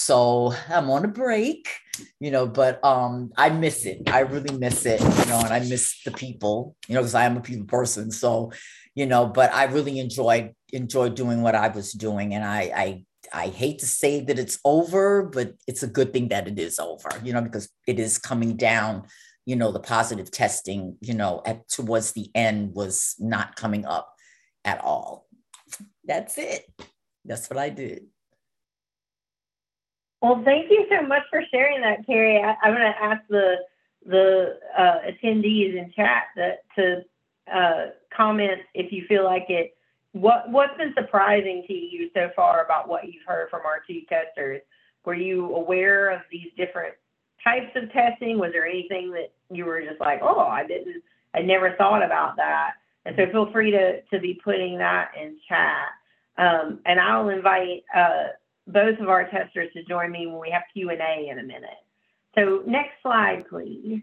Speaker 5: So I'm on a break, you know, but um, I miss it. I really miss it, you know, and I miss the people, you know, because I am a people person. So, you know, but I really enjoyed enjoyed doing what I was doing. And I I I hate to say that it's over, but it's a good thing that it is over, you know, because it is coming down. You know, the positive testing, you know, at towards the end was not coming up at all. That's it. That's what I did.
Speaker 2: Well, thank you so much for sharing that, Carrie. I, I'm going to ask the the uh, attendees in chat that to uh, comment if you feel like it. What what's been surprising to you so far about what you've heard from our two testers? Were you aware of these different types of testing? Was there anything that you were just like, oh, I didn't, I never thought about that? And so feel free to, to be putting that in chat. Um, and I'll invite uh, both of our testers to join me when we have Q and A in a minute. So next slide, please.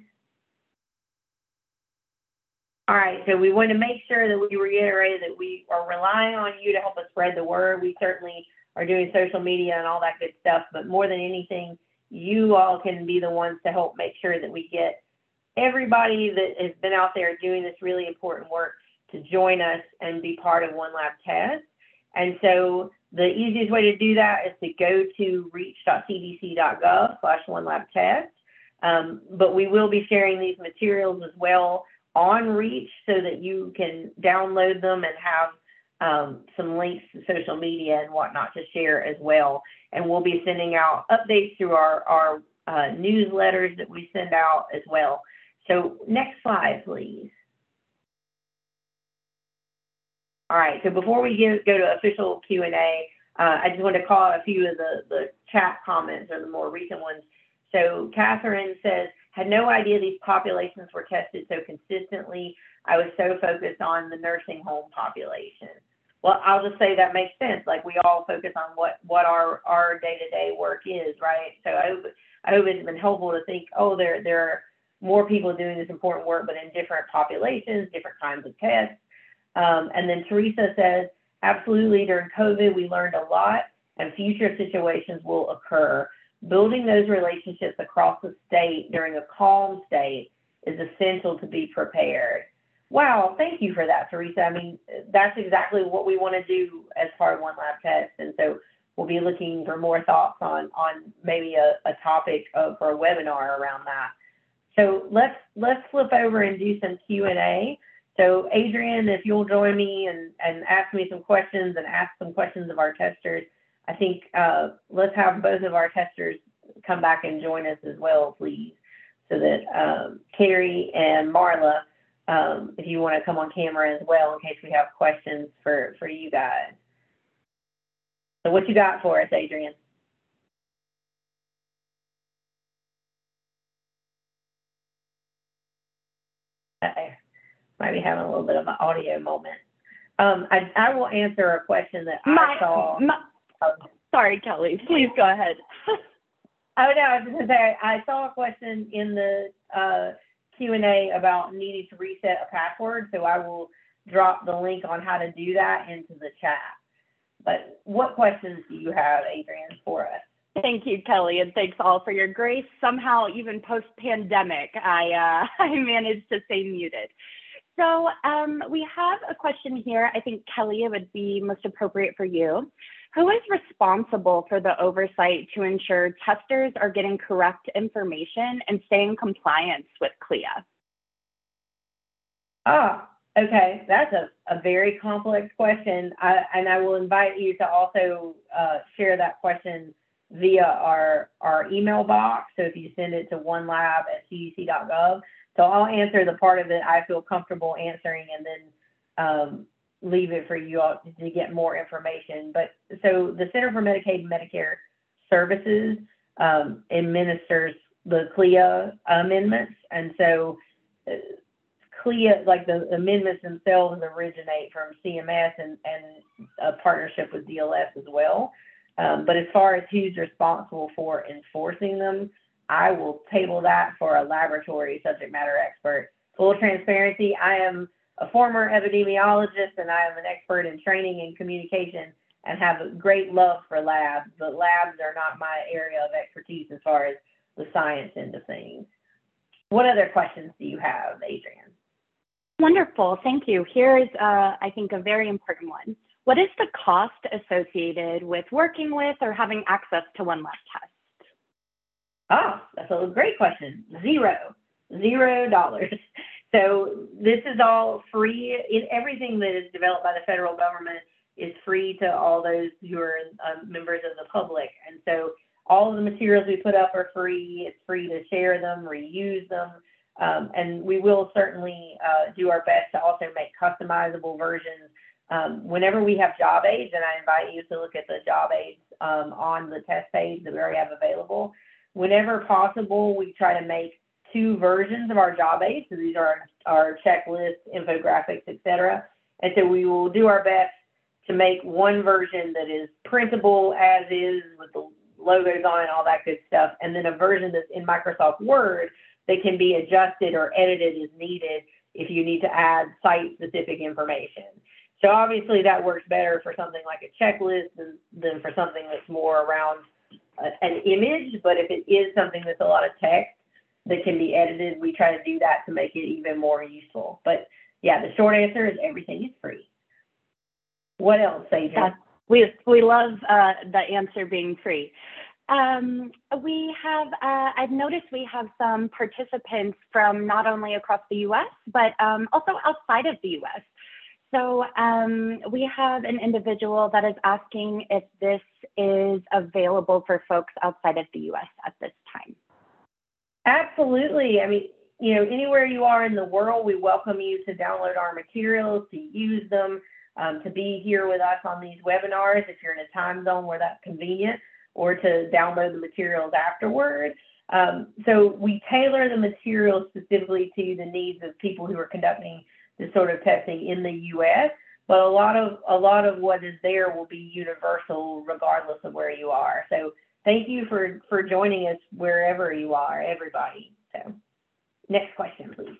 Speaker 2: All right, so we want to make sure that we reiterate that we are relying on you to help us spread the word. We certainly are doing social media and all that good stuff, but more than anything, you all can be the ones to help make sure that we get everybody that has been out there doing this really important work to join us and be part of One Lab Test. And so the easiest way to do that is to go to reach.cdc.gov slash One Lab Test. Um, but we will be sharing these materials as well on Reach so that you can download them and have um, some links to social media and whatnot to share as well. And we'll be sending out updates through our, our uh, newsletters that we send out as well. So next slide, please. All right, so before we give, go to official Q and A, uh, I just want to call out a few of the, the chat comments or the more recent ones. So Catherine says, had no idea these populations were tested so consistently. I was so focused on the nursing home population. Well, I'll just say that makes sense. Like we all focus on what, what our, our day-to-day work is, right? So I hope, I hope it's been helpful to think, oh, there, there more people doing this important work, but in different populations, different kinds of tests. Um, and then Teresa says, absolutely, during COVID, we learned a lot, and future situations will occur. Building those relationships across the state during a calm state is essential to be prepared. Wow, thank you for that, Teresa. I mean, that's exactly what we want to do as part of One Lab Test. And so we'll be looking for more thoughts on, on maybe a, a topic of, for a webinar around that. So let's, let's flip over and do some Q and A. So Adrian, if you'll join me and, and ask me some questions and ask some questions of our testers, I think uh, let's have both of our testers come back and join us as well, please, so that um, Carrie and Marla, um, if you want to come on camera as well in case we have questions for, for you guys. So what you got for us, Adrian? Uh-oh. Might be having a little bit of an audio moment. Um, I, I will answer a question that
Speaker 1: my,
Speaker 2: I saw.
Speaker 1: My,
Speaker 2: oh.
Speaker 1: Sorry, Kelly, please go ahead.
Speaker 2: Oh, no, I was going to say, I saw a question in the uh, Q and A about needing to reset a password, so I will drop the link on how to do that into the chat. But what questions do you have, Adrian, for us?
Speaker 1: Thank you, Kelly, and thanks all for your grace. Somehow, even post-pandemic, I, uh, I managed to stay muted. So um, we have a question here. I think, Kelly, it would be most appropriate for you. Who is responsible for the oversight to ensure testers are getting correct information and stay in compliance with C L I A?
Speaker 2: Ah, okay. That's a, a very complex question. I, and I will invite you to also uh, share that question via our, our email box. So if you send it to one lab at c d c dot gov. So I'll answer the part of it I feel comfortable answering, and then um, leave it for you all to get more information. But so the Center for Medicaid and Medicare Services um, administers the C L I A amendments. And so uh, C L I A, like the amendments themselves originate from C M S and, and a partnership with D L S as well. Um, but as far as who's responsible for enforcing them, I will table that for a laboratory subject matter expert. Full transparency, I am a former epidemiologist and I am an expert in training and communication and have a great love for labs, but labs are not my area of expertise as far as the science end of things. What other questions do you have, Adrian?
Speaker 1: Wonderful, thank you. Here's, uh, I think, a very important one. What is the cost associated with working with or having access to One Lab Test?
Speaker 2: Oh, that's a great question. Zero, zero dollars. So this is all free. It, everything that is developed by the federal government is free to all those who are uh, members of the public. And so all of the materials we put up are free. It's free to share them, reuse them. Um, and we will certainly uh, do our best to also make customizable versions. Um, whenever we have job aids, and I invite you to look at the job aids um, on the test page that we already have available. Whenever possible, we try to make two versions of our job aids. So these are our, our checklists, infographics, et cetera. And so we will do our best to make one version that is printable as is with the logos on it, all that good stuff. And then a version that's in Microsoft Word that can be adjusted or edited as needed if you need to add site-specific information. So obviously that works better for something like a checklist than, than for something that's more around a, an image. But if it is something that's a lot of text that can be edited, we try to do that to make it even more useful. But yeah, the short answer is everything is free. What else, Adrian?
Speaker 1: We, we love uh, the answer being free. Um, we have, uh, I've noticed we have some participants from not only across the U S, but um, also outside of the U S. So um, we have an individual that is asking if this is available for folks outside of the U S at this time.
Speaker 2: Absolutely. I mean, you know, anywhere you are in the world, we welcome you to download our materials, to use them, um, to be here with us on these webinars if you're in a time zone where that's convenient, or to download the materials afterward. Um, so we tailor the materials specifically to the needs of people who are conducting this sort of testing in the U S, but a lot of a lot of what is there will be universal regardless of where you are. So thank you for, for joining us wherever you are, everybody. So next question, please.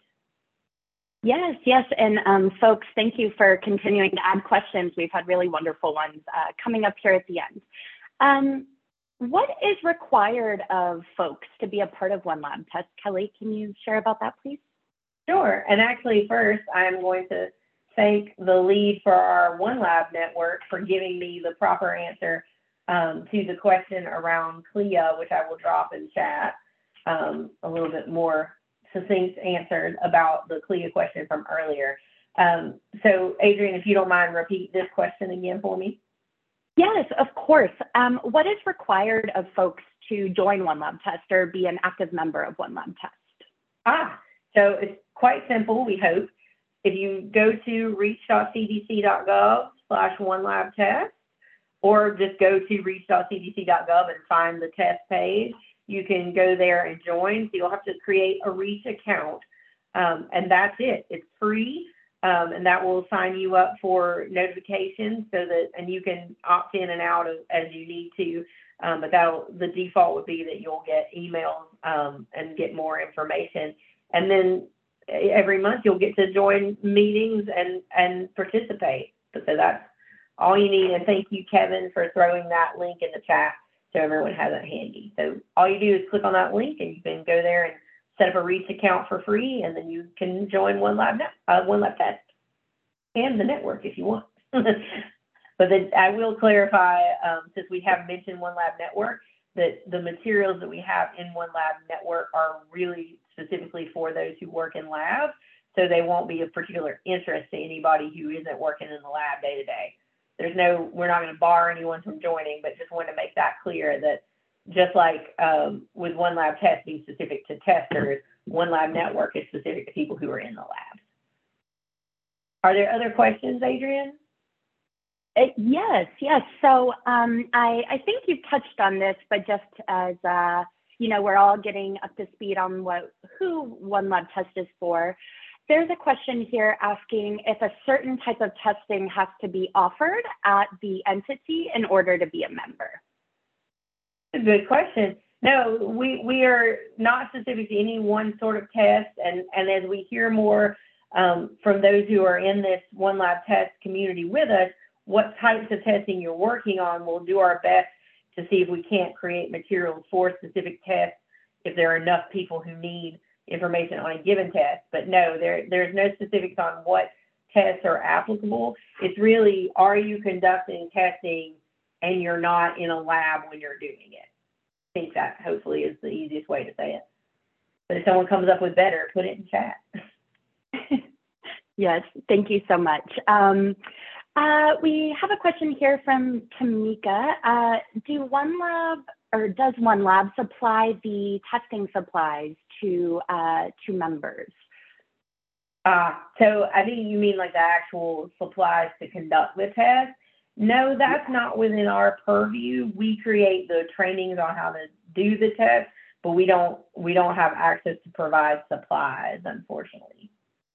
Speaker 1: Yes, yes. And um, folks, thank you for continuing to add questions. We've had really wonderful ones uh, coming up here at the end. Um, what is required of folks to be a part of One Lab Test? Kelly, can you share about that, please?
Speaker 2: Sure. And actually, first, I'm going to thank the lead for our One Lab network for giving me the proper answer um, to the question around C L I A, which I will drop in chat, um, a little bit more succinct answers about the C L I A question from earlier. Um, so Adrian, if you don't mind, repeat this question again for me.
Speaker 1: Yes, of course. Um, what is required of folks to join One Lab Test or be an active member of One Lab Test?
Speaker 2: Ah, so it's quite simple, we hope. If you go to reach.cdc.gov slash one lab test, or just go to reach.cdc.gov and find the test page, you can go there and join. So you'll have to create a Reach account, um, and that's it. It's free, um, and that will sign you up for notifications so that, and you can opt in and out of, as you need to. Um, but that'll, the default would be that you'll get emails um, and get more information. And then every month you'll get to join meetings and, and participate. So that's all you need. And thank you, Kevin, for throwing that link in the chat so everyone has it handy. So all you do is click on that link and you can go there and set up a Reach account for free, and then you can join One Lab, uh, One Lab Test and the network if you want. But then I will clarify, um, since we have mentioned One Lab Network, that the materials that we have in One Lab Network are really specifically for those who work in labs, so they won't be of particular interest to anybody who isn't working in the lab day to day. There's no, we're not going to bar anyone from joining, but just want to make that clear that just like um, with One Lab Test being specific to testers, One Lab Network is specific to people who are in the labs. Are there other questions, Adrian?
Speaker 1: Uh, yes, yes. So um, I, I think you've touched on this, but just as, uh, you know, we're all getting up to speed on what who One Lab Test is for. There's a question here asking if a certain type of testing has to be offered at the entity in order to be a member.
Speaker 2: A good question. No, we, we are not specific to any one sort of test. And, and as we hear more um, from those who are in this One Lab Test community with us, what types of testing you're working on, we'll do our best to see if we can't create materials for specific tests if there are enough people who need information on a given test. But no, there, there's no specifics on what tests are applicable. It's really, are you conducting testing and you're not in a lab when you're doing it? I think that hopefully is the easiest way to say it. But if someone comes up with better, put it in chat.
Speaker 1: Yes, thank you so much. Um, uh, we have a question here from Tamika. Uh, do One Lab, or does One Lab supply the testing supplies to uh, to members?
Speaker 2: Uh, so I think you mean like the actual supplies to conduct the test. No, that's not within our purview. We create the trainings on how to do the test, but we don't we don't have access to provide supplies, unfortunately.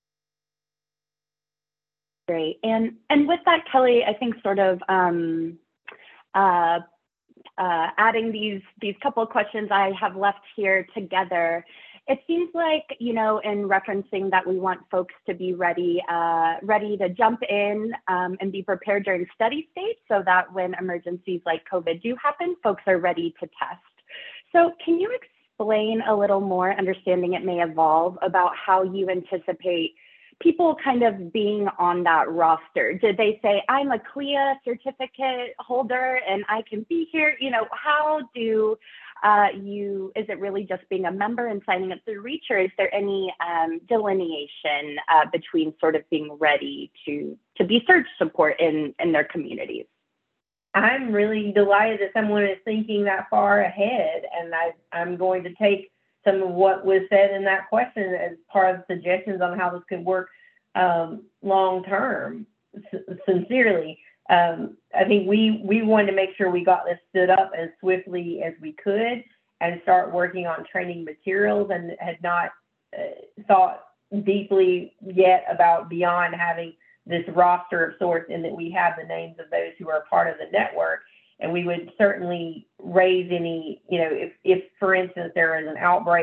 Speaker 1: Great. And and with that, Kelly, I think sort of um, uh, uh, adding these these couple of questions I have left here together, it seems like, you know, in referencing that we want folks to be ready, uh, ready to jump in um, and be prepared during steady state so that when emergencies like COVID do happen, folks are ready to test. So can you explain a little more, understanding it may evolve, about how you anticipate people kind of being on that roster? Did they say, I'm a C L I A certificate holder and I can be here? You know, how do uh, you, is it really just being a member and signing up through Reach, or is there any um, delineation uh, between sort of being ready to, to be search support in, in their communities?
Speaker 2: I'm really delighted that someone is thinking that far ahead, and I, I'm going to take some of what was said in that question as part of suggestions on how this could work um, long term. S- sincerely, um, I think we we wanted to make sure we got this stood up as swiftly as we could and start working on training materials, and had not uh, thought deeply yet about beyond having this roster of sorts, in that we have the names of those who are part of the network. And we would certainly raise any, you know, if, if for instance, there is an outbreak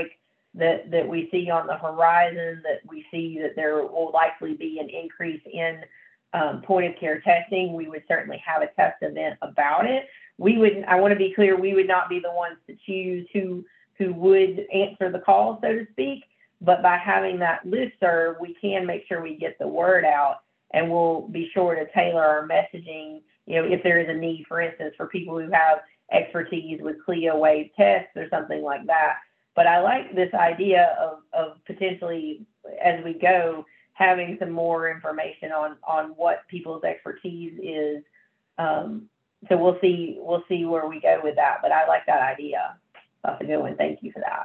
Speaker 2: that, that we see on the horizon, that we see that there will likely be an increase in um, point of care testing, we would certainly have a test event about it. We would, I want to be clear, we would not be the ones to choose who, who would answer the call, so to speak. But by having that listserv, we can make sure we get the word out, and we'll be sure to tailor our messaging, you know, if there is a need, for instance, for people who have expertise with CLIA wave tests or something like that. But I like this idea of, of potentially, as we go, having some more information on, on what people's expertise is. Um, so we'll see, we'll see where we go with that. But I like that idea. That's a good one. Thank you for that.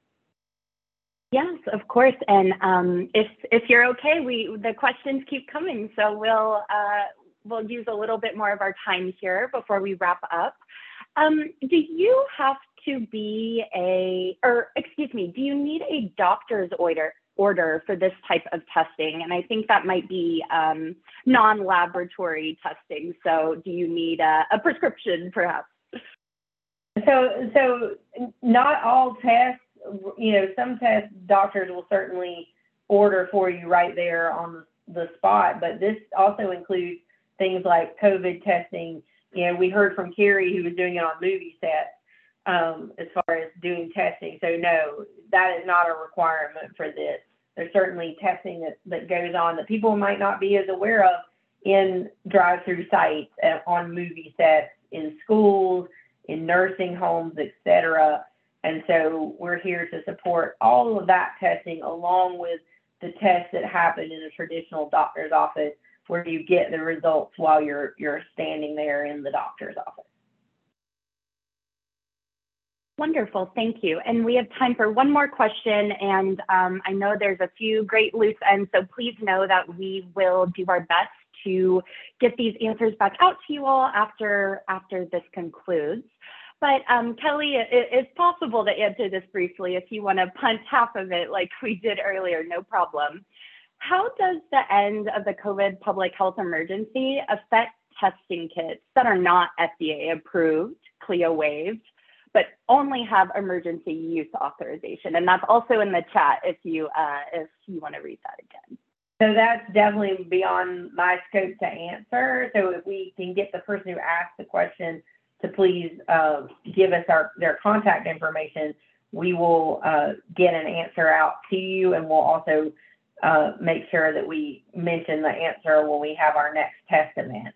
Speaker 1: Yes, of course. And um, if if you're okay, we the questions keep coming, so we'll uh, we'll use a little bit more of our time here before we wrap up. Um, do you have to be a, or excuse me, do you need a doctor's order order for this type of testing? And I think that might be um, non-laboratory testing. So do you need a, a prescription, perhaps?
Speaker 2: So so not all tests. You know, some tests doctors will certainly order for you right there on the spot, but this also includes things like COVID testing. You know, we heard from Carrie, who was doing it on movie sets, um, as far as doing testing. So no, that is not a requirement for this. There's certainly testing that, that goes on that people might not be as aware of in drive-through sites, uh, on movie sets, in schools, in nursing homes, et cetera. And so we're here to support all of that testing, along with the tests that happen in a traditional doctor's office, where you get the results while you're you're standing there in the doctor's office.
Speaker 1: Wonderful, thank you. And we have time for one more question. And um, I know there's a few great loose ends, so please know that we will do our best to get these answers back out to you all after after this concludes. But um, Kelly, it, it's possible to answer this briefly if you want to punt half of it like we did earlier, no problem. How does the end of the COVID public health emergency affect testing kits that are not F D A approved, CLIA waived, but only have emergency use authorization? And that's also in the chat if you, uh, if you want to read that again.
Speaker 2: So that's definitely beyond my scope to answer. So if we can get the person who asked the question to please uh, give us our their contact information, we will uh, get an answer out to you, and we'll also uh, make sure that we mention the answer when we have our next test event.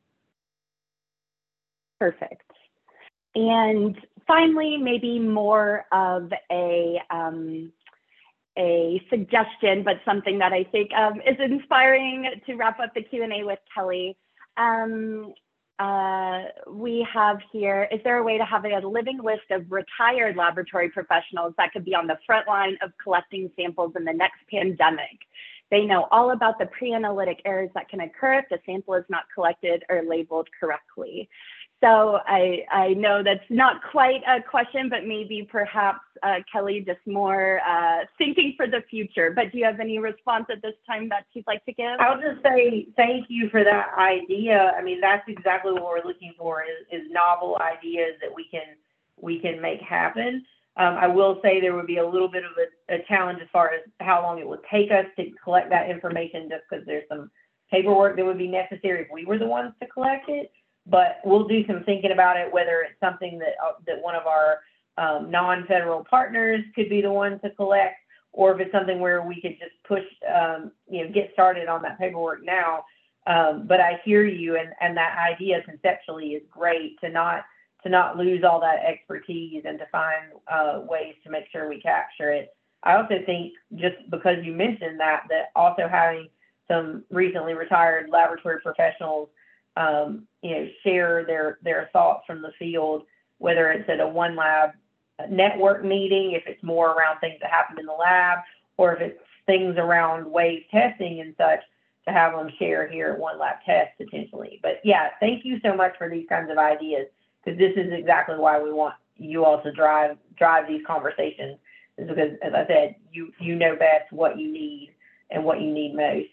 Speaker 1: Perfect. And finally, maybe more of a um, a suggestion, but something that I think um, is inspiring to wrap up the Q and A with Kelly. Um, Uh, we have here, is there a way to have a living list of retired laboratory professionals that could be on the front line of collecting samples in the next pandemic? They know all about the pre-analytic errors that can occur if the sample is not collected or labeled correctly. So I, I know that's not quite a question, but maybe perhaps, uh, Kelly, just more uh, thinking for the future. But do you have any response at this time that you'd like to give?
Speaker 2: I'll just say thank you for that idea. I mean, that's exactly what we're looking for, is, is novel ideas that we can we can make happen. Um, I will say there would be a little bit of a, a challenge as far as how long it would take us to collect that information, just because there's some paperwork that would be necessary if we were the ones to collect it. But we'll do some thinking about it, whether it's something that uh, that one of our um, non-federal partners could be the one to collect, or if it's something where we could just push, um, you know, get started on that paperwork now. Um, but I hear you, and, and that idea conceptually is great, to not to not lose all that expertise and to find uh, ways to make sure we capture it. I also think, just because you mentioned that, that also having some recently retired laboratory professionals Um, you know, share their, their thoughts from the field, whether it's at a one lab network meeting, if it's more around things that happen in the lab, or if it's things around wave testing and such, to have them share here at One Lab Test potentially. But yeah, thank you so much for these kinds of ideas, because this is exactly why we want you all to drive drive these conversations, is because, as I said, you you know best what you need and what you need most.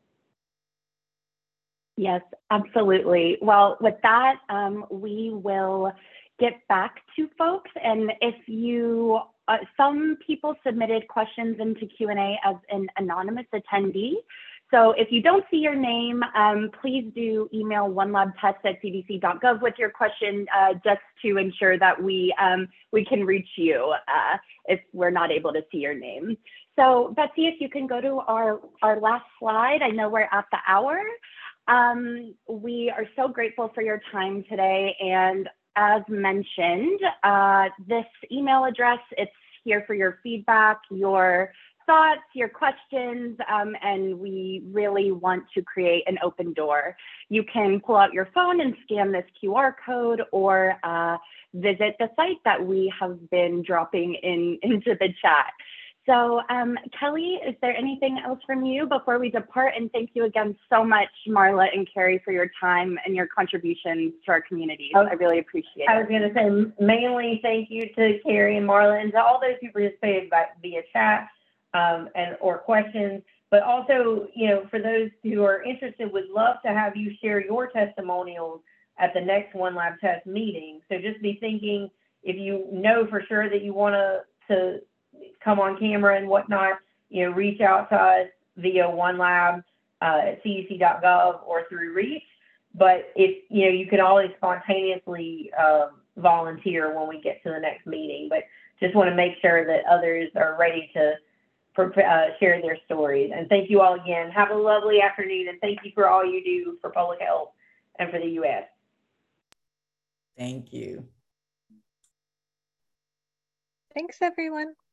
Speaker 1: Yes, absolutely. Well, with that, um, we will get back to folks. And if you uh, some people submitted questions into Q and A as an anonymous attendee. So if you don't see your name, um, please do email one lab test at c d c dot gov with your question, uh, just to ensure that we, um, we can reach you uh, if we're not able to see your name. So Betsy, if you can go to our, our last slide. I know we're at the hour. Um, we are so grateful for your time today. And as mentioned, uh, this email address, it's here for your feedback, your thoughts, your questions, um, and we really want to create an open door. You can pull out your phone and scan this Q R code, or uh, visit the site that we have been dropping in into the chat. So um, Kelly, is there anything else from you before we depart? And thank you again so much, Marla and Carrie, for your time and your contributions to our community. I, I really appreciate it.
Speaker 2: I was going to say mainly thank you to Carrie and Marla and to all those who participated by, via chat um, and or questions. But also, you know, for those who are interested, would love to have you share your testimonials at the next One Lab Test meeting. So just be thinking, if you know for sure that you want to to come on camera and whatnot, you know, reach out to us via OneLab uh, at c d c dot gov or through Reach. But if, you know, you can always spontaneously uh, volunteer when we get to the next meeting. But just want to make sure that others are ready to uh, share their stories. And thank you all again. Have a lovely afternoon, and thank you for all you do for public health and for the U S.
Speaker 5: Thank you.
Speaker 4: Thanks, everyone.